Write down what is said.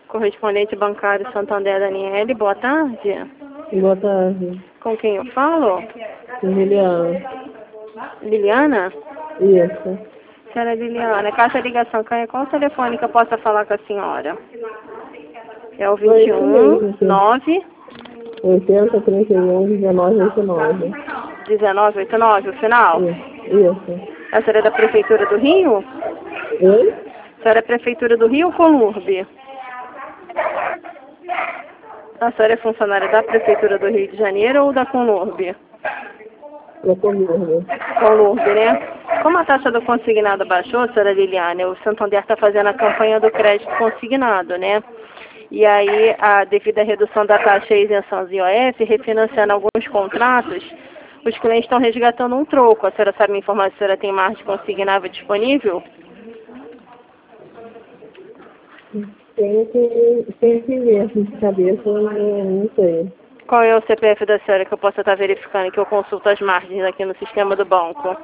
Correspondente bancário Santander Daniele, boa tarde. Boa tarde. Com quem eu falo? Liliana. Liliana? Isso. Senhora Liliana, caixa de ligação, qual o telefone que eu possa falar com a senhora? É o 21 9 80 31 19 89. 1989, o final? Isso. A senhora é da Prefeitura do Rio? Oi? A senhora é Prefeitura do Rio ou Colurbe? A senhora é funcionária da Prefeitura do Rio de Janeiro ou da Colurbe? Da Colurbe. Colurbe, né? Como a taxa do consignado baixou, senhora Liliana, o Santander está fazendo a campanha do crédito consignado, né? E aí, devido à redução da taxa e isenção do IOF, refinanciando alguns contratos, os clientes estão resgatando um troco. A senhora sabe me informar se a senhora tem margem consignável disponível? Tem que ver assim de cabeça, eu não sei. Qual é o CPF da senhora que eu possa estar verificando, que eu consulto as margens aqui no sistema do banco?